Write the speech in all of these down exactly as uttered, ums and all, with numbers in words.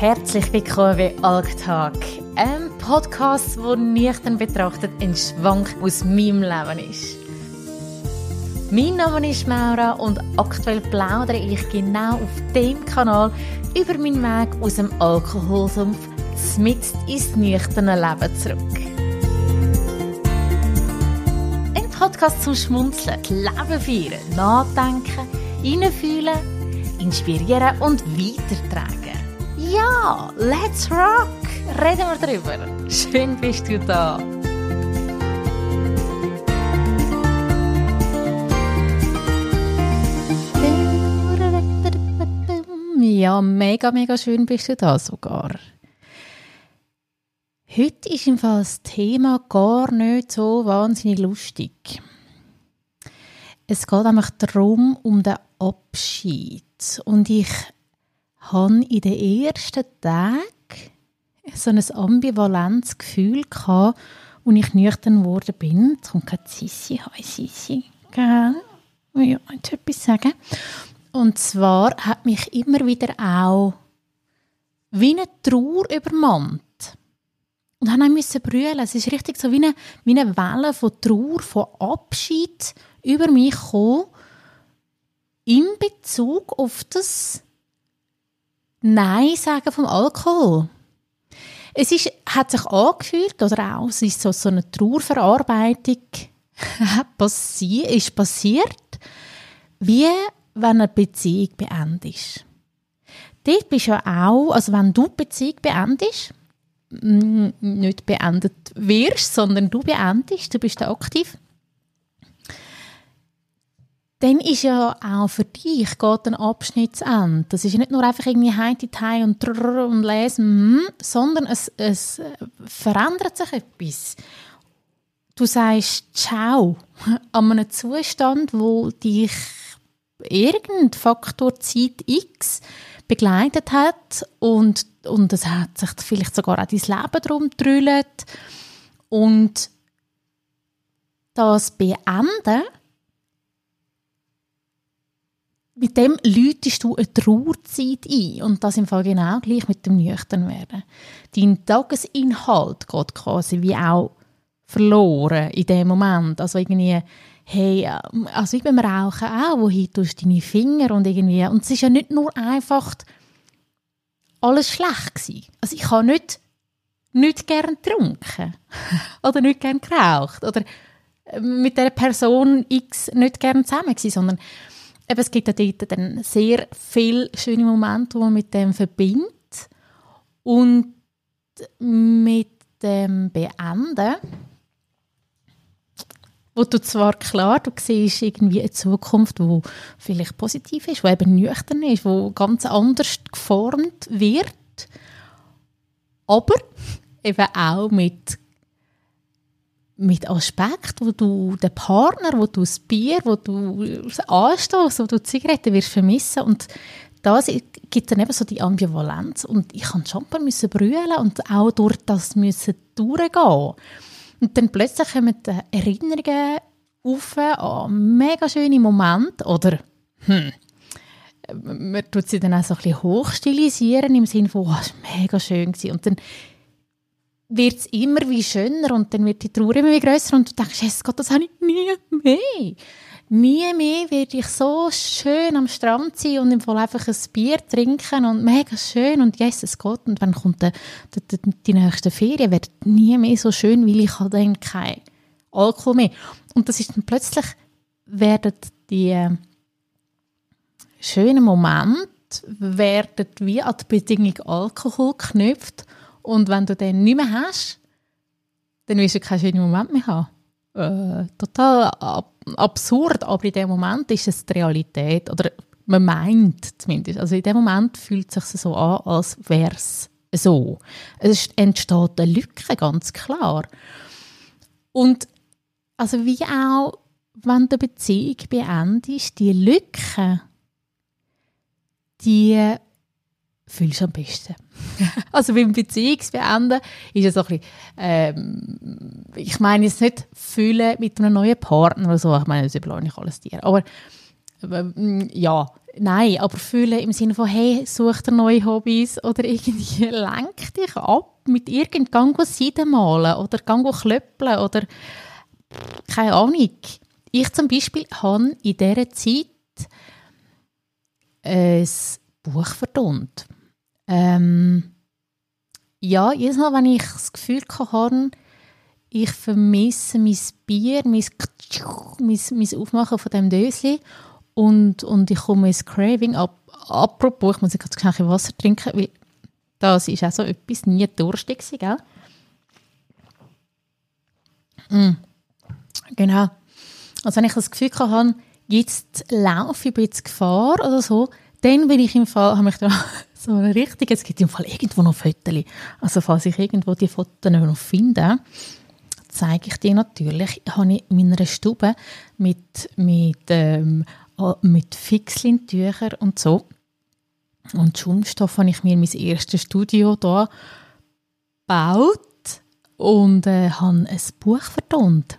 Herzlich willkommen bei Alltag, ein Podcast, der nüchtern betrachtet ein Schwank aus meinem Leben ist. Mein Name ist Maura und aktuell plaudere ich genau auf dem Kanal über meinen Weg aus dem Alkoholsumpf mitten ins nüchterne Leben zurück. Ein Podcast zum Schmunzeln, Leben feiern, nachdenken, reinfühlen, inspirieren und weitertragen. Ja, let's rock! Reden wir drüber. Schön bist du da. Ja, mega, mega schön bist du da sogar. Heute ist im Fall das Thema gar nicht so wahnsinnig lustig. Es geht einfach darum, um den Abschied. Und ich hatte in den ersten Tagen so ein ambivalentes Gefühl gehabt, als ich nüchtern geworden bin. Jetzt kommt gerade Sissi. Hi Sissi. Gell? Ja, ich will etwas sagen. Und zwar hat mich immer wieder auch wie eine Trauer übermannt. Und dann musste ich brüllen. Es ist richtig so wie eine, wie eine Welle von Trauer, von Abschied über mich gekommen, in Bezug auf das Nein sagen vom Alkohol. Es ist, hat sich angefühlt, oder auch es ist so, so eine Trauerverarbeitung passi- ist passiert, wie wenn eine Beziehung beendest. Dort bist du ja auch, also wenn du die Beziehung beendest, nicht beendet wirst, sondern du beendest, du bist da aktiv, dann ist ja auch für dich geht ein Abschnitt zu Ende. Das ist nicht nur einfach irgendwie heim die Teil und trrr und lesen, sondern es, es verändert sich etwas. Du sagst Ciao an einem Zustand, wo dich irgendein Faktor Zeit X begleitet hat und, und es hat sich vielleicht sogar auch dein Leben drum gedrüllt. Und das Beenden, mit dem läutest du eine Trauerzeit ein. Und das im Fall genau gleich mit dem Nüchternwerden. Dein Tagesinhalt geht quasi wie auch verloren in dem Moment. Also irgendwie, hey, also wie beim Rauchen auch, wohin tust du deine Finger und irgendwie, und es ist ja nicht nur einfach alles schlecht gewesen. Also ich habe nicht, nicht gern getrunken oder nicht gern geraucht oder mit der Person X nicht gern zusammen gewesen, sondern eben, es gibt ja dort dann sehr viele schöne Momente, die man mit dem verbindet. Und mit dem Beenden, wo du zwar klar, du siehst irgendwie eine Zukunft, die vielleicht positiv ist, die eben nüchtern ist, die ganz anders geformt wird, aber eben auch mit mit Aspekten, wo du den Partner, wo du das Bier, wo du das Anstoß, wo du die Zigaretten wirst vermissen. Und da gibt dann eben so die Ambivalenz. Und ich musste schon mal brüllen und auch durch das müssen durchgehen. Und dann plötzlich kommen die Erinnerungen auf an mega schöne Momente. Oder, hm, man tut sie dann auch so ein bisschen hochstilisieren, im Sinne von, oh, das war mega schön gewesen. Und dann wird es immer wie schöner und dann wird die Trauer immer wie grösser und du denkst, Jesus Gott, das habe ich nie mehr. Nie mehr werde ich so schön am Strand sein und im Fall einfach ein Bier trinken und mega schön und Jesus Gott, und wenn kommt die, die, die nächste Ferien, wird nie mehr so schön, weil ich habe dann kein Alkohol mehr. Und das ist dann plötzlich, werden die äh, schönen Momente werden wie an die Bedingung Alkohol geknüpft. Und wenn du den nicht mehr hast, dann wirst du keinen schönen Moment mehr haben. Äh, total ab- absurd, aber in dem Moment ist es die Realität. Oder man meint zumindest. Also in dem Moment fühlt es sich so an, als wäre es so. Es entsteht eine Lücke, ganz klar. Und also wie auch, wenn du eine Beziehung beendest, die Lücke, die fühlst du am besten. Also beim Beziehungsbeenden ist es so ein bisschen, ähm, ich meine jetzt nicht fühlen mit einem neuen Partner oder so, ich meine, das überlasse ich alles dir. Aber ähm, ja, nein, aber fühlen im Sinne von, hey, such dir neue Hobbys oder irgendwie lenk dich ab mit irgendeinem Seiden malen oder gang klöppeln oder keine Ahnung. Ich zum Beispiel habe in dieser Zeit ein Buch verdont. Ähm, ja, jedes Mal, wenn ich das Gefühl hatte, ich vermisse mein Bier, mein, mein, mein Aufmachen von diesem Döschen und, und ich komme ins Craving. Ab, apropos, ich muss jetzt ganz schnell Wasser trinken, weil das ist auch so etwas, nie durstig gewesen, gell? Mm. Genau. Also wenn ich das Gefühl hatte, jetzt laufe ich ein bisschen Gefahr oder so, dann bin ich im Fall, habe ich da so eine richtige, es gibt im Fall irgendwo noch Fotos. Also falls ich irgendwo die Fotos noch finde, zeige ich dir natürlich. Ich habe in meiner Stube mit, mit, ähm, mit Fixlintüchern und so und Schaumstoff habe ich mir mein erstes Studio hier gebaut und äh, habe ein Buch vertont.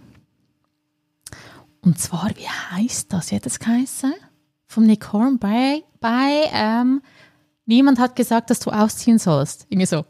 Und zwar, wie heisst das? Wie hat das geheissen? Vom Nick Horn bei, bei ähm, niemand hat gesagt, dass du ausziehen sollst. Irgendwie so.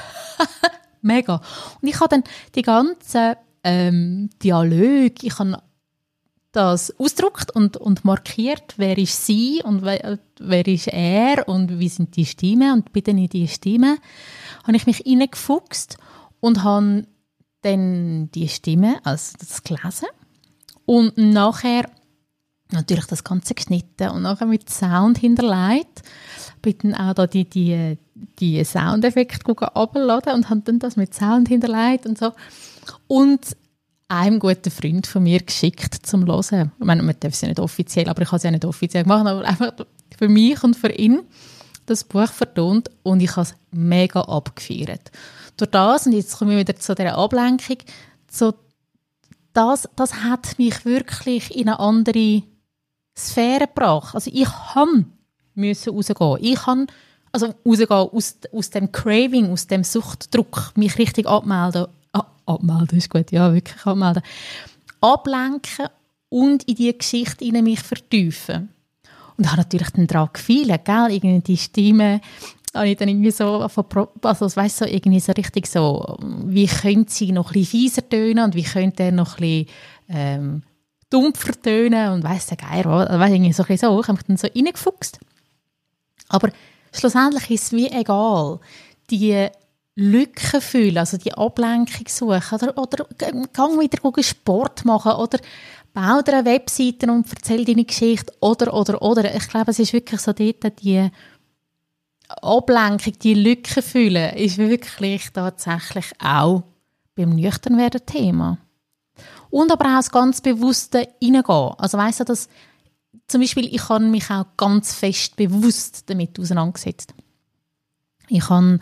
Mega. Und ich habe dann die ganzen ähm, Dialoge, ich habe das ausgedruckt und, und markiert, wer ist sie und wer, wer ist er und wie sind die Stimmen und bitte nicht die Stimmen, habe ich mich reingefuchst und habe dann die Stimme, also das gelesen und nachher natürlich das Ganze geschnitten und nachher mit Sound hinterlegt. Ich bin dann auch da die, die, die Soundeffekte runterladen und habe dann das mit Sound hinterlegt und so. Und einem guten Freund von mir geschickt zum Hören. Ich meine, man darf es ja nicht offiziell, aber ich habe es ja nicht offiziell gemacht, aber einfach für mich und für ihn das Buch vertont und ich habe es mega abgefeiert. Durch das, und jetzt komme ich wieder zu dieser Ablenkung, so das, das hat mich wirklich in eine andere Sphäre gebracht. Also ich musste rausgehen. Ich kann also rausgehen aus, aus dem Craving, aus dem Suchtdruck, mich richtig abmelden. Ah, abmelden ist gut, ja, wirklich abmelden. Ablenken und in diese Geschichte in mich vertiefen. Und ich habe natürlich dann daran gefühlt, gell, irgendwie die Stimme, habe ich dann irgendwie so, also weißt, so irgendwie so richtig so, wie könnte sie noch ein bisschen fieser tönen und wie könnte er noch ein bisschen ähm, dumpfer tönen und weiss der Geier, weiss, irgendwie so ein bisschen so, ich habe mich dann so reingefuchst. Aber schlussendlich ist es wie egal, die Lücken fühlen, also die Ablenkung suchen oder, oder gang wieder Sport machen oder bau dir eine Webseite und erzähl deine Geschichte oder, oder, oder. Ich glaube, es ist wirklich so dort, die Ablenkung, die Lücken fühlen, ist wirklich tatsächlich auch beim Nüchternwerden Thema. Und aber auch das ganz bewusste Reingehen. Also weiss du, dass zum Beispiel, ich habe mich auch ganz fest bewusst damit auseinandergesetzt. Ich habe,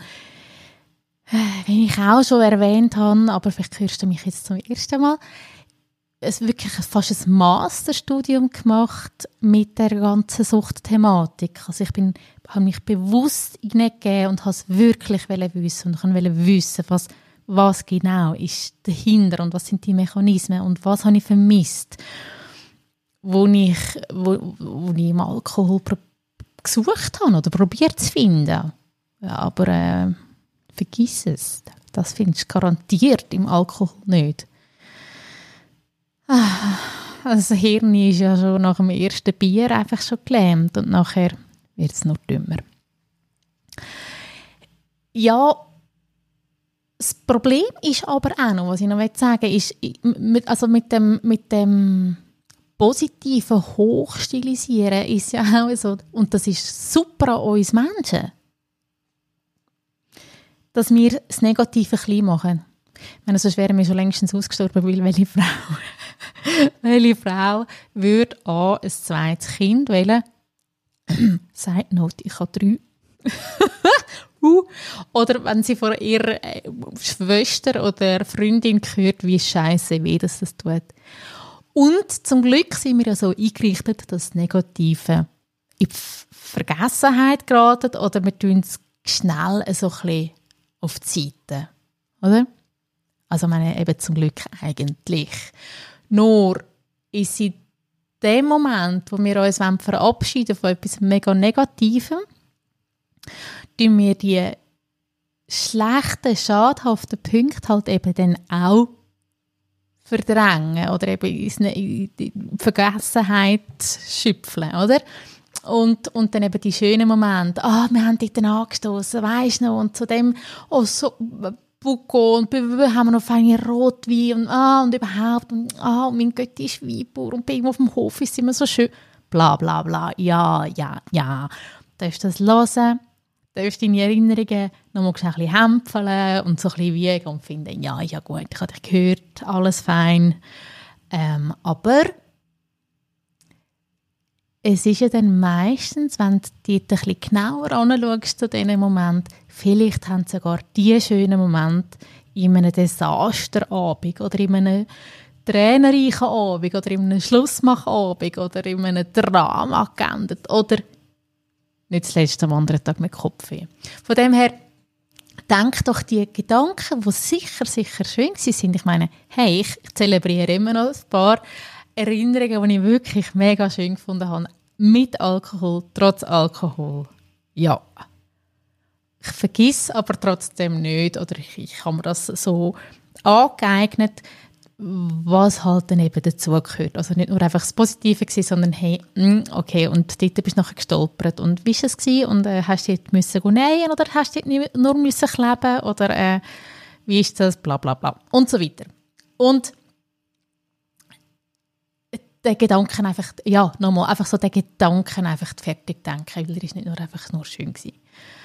wie ich auch schon erwähnt habe, aber vielleicht hörst du mich jetzt zum ersten Mal, es wirklich fast ein Masterstudium gemacht mit der ganzen Suchtthematik. Also ich bin, habe mich bewusst hineingegeben und habe es wirklich wissen und ich wollte wissen, was, was genau ist dahinter und was sind die Mechanismen und was habe ich vermisst, wo ich, wo, wo ich im Alkohol pro- gesucht habe oder probiert zu finden. Ja, aber äh, vergiss es, das findest du garantiert im Alkohol nicht. Also das Hirn ist ja schon nach dem ersten Bier einfach schon gelähmt und nachher wird es noch dümmer. Ja, das Problem ist aber auch noch, was ich noch sagen will, ist, mit, also mit dem, mit dem positiven Hochstilisieren ist ja auch so, und das ist super an uns Menschen, dass wir das Negative klein machen. Ich meine, sonst wären wir schon längstens ausgestorben, weil welche Frau, welche Frau würde an ein zweites Kind wählen? Side note, ich habe drei. uh. Oder wenn sie von ihrer Schwester oder Freundin hört, wie scheiße weh das das tut. Und zum Glück sind wir ja so eingerichtet, dass das Negative in die Vergessenheit geraten oder wir tun es schnell so ein bisschen auf die Seite. Oder? Also meine eben zum Glück eigentlich. Nur ist sie dem Moment, wo wir uns verabschieden von etwas mega Negativem, tun wir die schlechten, schadhaften Punkte halt eben dann auch verdrängen oder eben in die Vergessenheit schöpfen, oder? Und, und dann eben die schönen Momente, ah, wir haben dort angestoßen, weisst du noch, und zu dem, oh, so, Buko, und haben wir noch feine Rotwein, und ah, und überhaupt, und ah, und mein Götti ist Weinbauer, und bei ihm auf dem Hof ist es immer so schön, bla, bla, bla, ja, ja, ja. Du darfst das hören, du darfst deine Erinnerungen noch mal ein bisschen hämpfeln und so ein bisschen wiegen und finden, ja, ja gut, ich habe dich gehört, alles fein, ähm, aber es ist ja dann meistens, wenn du dir ein bisschen genauer anschaust zu diesen Moment, vielleicht haben sogar diese schönen Momente in einem Desasterabend oder in einem tränenreichen Abend oder in einem Schlussmachabend oder in einem Drama geendet oder nicht zuletzt am anderen Tag mit Kopfweh. Von dem her, denk doch die Gedanken, die sicher, sicher schön sind. Ich meine, hey, ich zelebriere immer noch ein paar Erinnerungen, die ich wirklich mega schön gefunden habe, mit Alkohol, trotz Alkohol. Ja. Ich vergesse aber trotzdem nicht, oder ich, ich habe mir das so angeeignet, was halt dann eben dazugehört. Also nicht nur einfach das Positive gewesen, sondern hey, okay, und dort bist du nachher gestolpert. Und wie war es gewesen? Und äh, hast du dort müssen nähen oder hast du dort nur müssen kleben? Oder äh, wie ist das? Bla, bla, bla. Und so weiter. Und den Gedanken einfach, ja, nochmal, einfach so den Gedanken einfach fertig denken, weil er ist nicht nur einfach nur schön gewesen.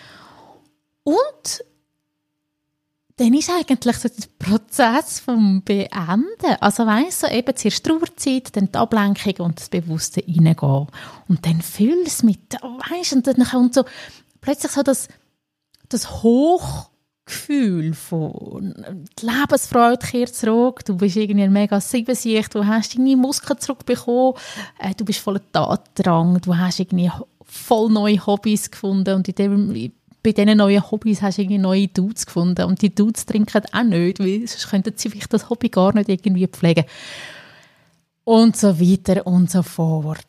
Und dann ist eigentlich so der Prozess vom Beenden. Also weißt du, so eben zuerst die Trauerzeit, dann die Ablenkung und das bewusste Reingehen. Und dann fühl es mit, weißt du, und dann kommt so plötzlich so das, das Hochgefühl von die Lebensfreude kehrt zurück, du bist irgendwie ein mega Siebensicht, du hast deine Muskeln zurückbekommen, äh, du bist voller Tatdrang, du hast irgendwie voll neue Hobbys gefunden und in dem bei diesen neuen Hobbys hast du irgendwie neue Dudes gefunden. Und die Dudes trinken auch nicht, weil sonst könnten sie vielleicht das Hobby gar nicht irgendwie pflegen. Und so weiter und so fort.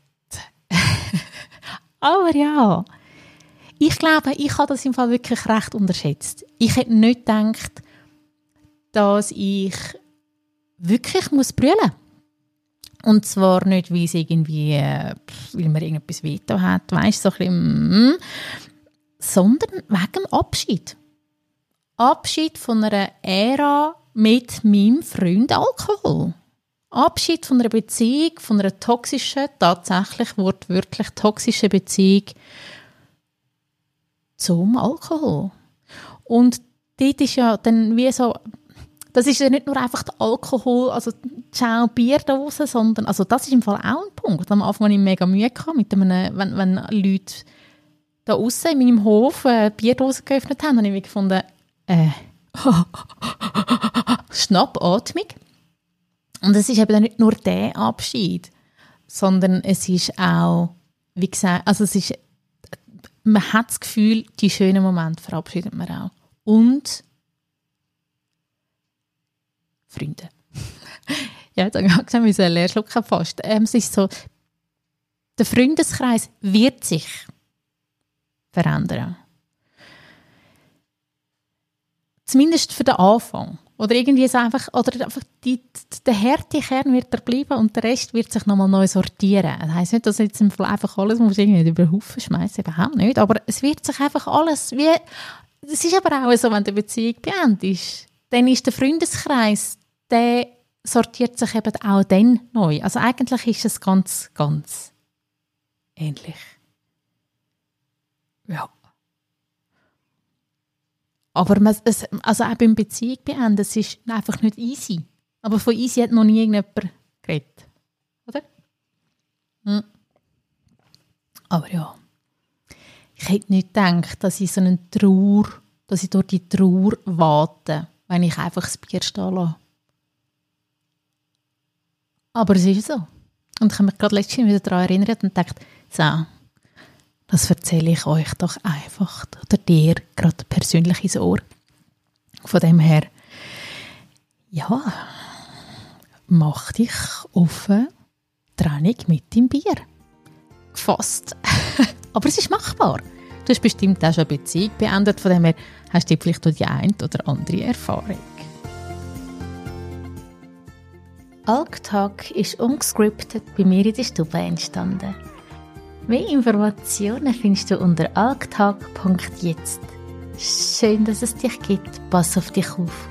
Aber ja, ich glaube, ich habe das im Fall wirklich recht unterschätzt. Ich hätte nicht gedacht, dass ich wirklich muss brüllen muss. Und zwar nicht, weil es irgendwie, weil man irgendetwas veto hat, weißt du, so ein bisschen, mm, sondern wegen dem Abschied. Abschied von einer Ära mit meinem Freund Alkohol. Abschied von einer Beziehung, von einer toxischen, tatsächlich wortwörtlich toxischen Beziehung zum Alkohol. Und dort ist ja dann wie so, das ist ja nicht nur einfach der Alkohol, also ciao Bierdose, sondern, also das ist im Fall auch ein Punkt. Am Anfang hatte ich mega Mühe gehabt, mit einem, wenn, wenn Leute da aussen in meinem Hof eine Bierdose geöffnet haben, habe ich gefunden, äh, Schnappatmung. Und es ist eben nicht nur der Abschied, sondern es ist auch, wie gesagt, also es ist, man hat das Gefühl, die schönen Momente verabschiedet man auch. Und Freunde. Ja, jetzt habe ich gesagt, wir sollen leer schlucken fast. Ähm, es ist so, der Freundeskreis wird sich verändern. Zumindest für den Anfang. Oder irgendwie so einfach, oder einfach die, der harte Kern wird er bleiben und der Rest wird sich nochmal neu sortieren. Das heisst nicht, dass jetzt im Fall einfach alles muss irgendwie über den Haufen schmeißen, überhaupt nicht. Aber es wird sich einfach alles, wie, es ist aber auch so, wenn die Beziehung beendet ist, dann ist der Freundeskreis, der sortiert sich eben auch dann neu. Also eigentlich ist es ganz, ganz ähnlich. Ja. Aber man, es, also auch beim Beziehung beenden, es ist einfach nicht easy. Aber von easy hat noch nie irgendjemand geredet. Oder? Hm. Aber ja. Ich hätte nicht gedacht, dass ich so eine Trauer, dass ich durch die Trauer warte, wenn ich einfach das Bier stehen lasse. Aber es ist so. Und ich habe mich gerade letztens wieder daran erinnert und gedacht, so, das erzähle ich euch doch einfach oder dir gerade persönlich ins Ohr. Von dem her, ja, mach dich offen, Training mit dem Bier gefasst. Aber es ist machbar. Du hast bestimmt auch schon eine Beziehung beendet, von dem her hast du vielleicht auch die eine oder andere Erfahrung. Algtalk ist ungescriptet bei mir in der Stube entstanden. Mehr Informationen findest du unter algtalk punkt jetzt. Schön, dass es dich gibt. Pass auf dich auf.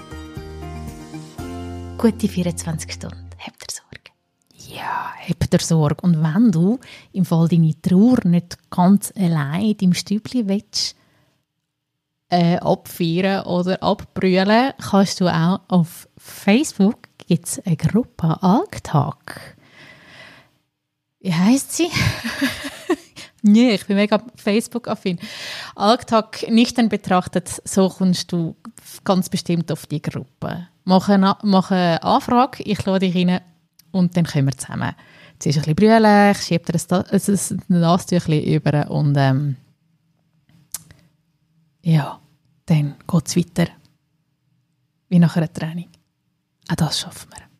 Gute vierundzwanzig Stunden. Habt ihr Sorge? Ja, habt ihr Sorge. Und wenn du im Fall deine Trauer nicht ganz allein im Stübli willst, äh, abfeiern oder abbrüllen, kannst du auch auf Facebook gibt es eine Gruppe Algtalk. Wie heisst sie? Nee, ich bin mega Facebook-affin. Algtalk nüchtern betrachtet, so kommst du ganz bestimmt auf die Gruppe. Mach eine, mach eine Anfrage, ich lade dich rein und dann können wir zusammen. Zuerst ein bisschen brüllen, ich schiebe dir ein, ein Nasentüchchen über und ähm, ja, dann geht es weiter wie nach einer Training. Auch das schaffen wir.